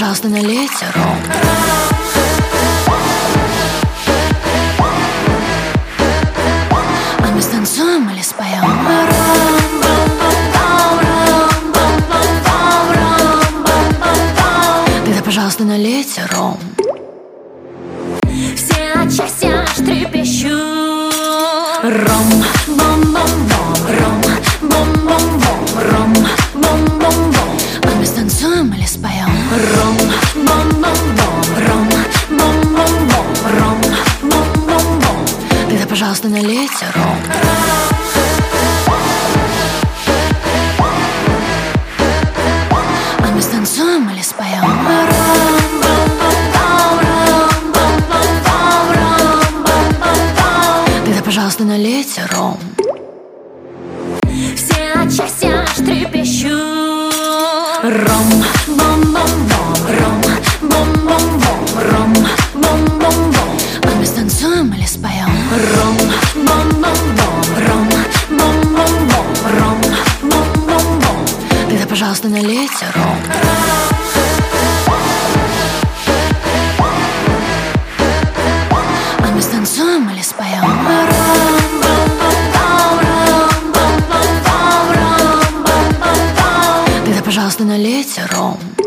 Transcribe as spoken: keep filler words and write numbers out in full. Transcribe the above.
пожалуйста, налейте ром. А мы станцуем или споем? Тогда, пожалуйста, налейте ром. Все от счастья аж трепещут. Ром, Бом-бом-бом, ром, бом-бом-бом, ром, бом-бом-бом. а мы станцуем или споем? Ром, бом-бом-бом, ром, бом-бом-бом, ром, бом-бом-бом. Тогда, пожалуйста, налейте ром. А мы станцуем или споем? Тогда, пожалуйста, налейте ром. Все от счастья аж трепещут. Ром, Бом-бом-бом, ром, бом-бом-бом, ром, бом-бом-бом. а мы станцуем или споем? Ром, бом-бом-бом, ром, бом-бом-бом, ром, бом-бом-бом. Тогда, пожалуйста, налейте ром. А мы станцуем или споем? Тогда, пожалуйста, налейте ром.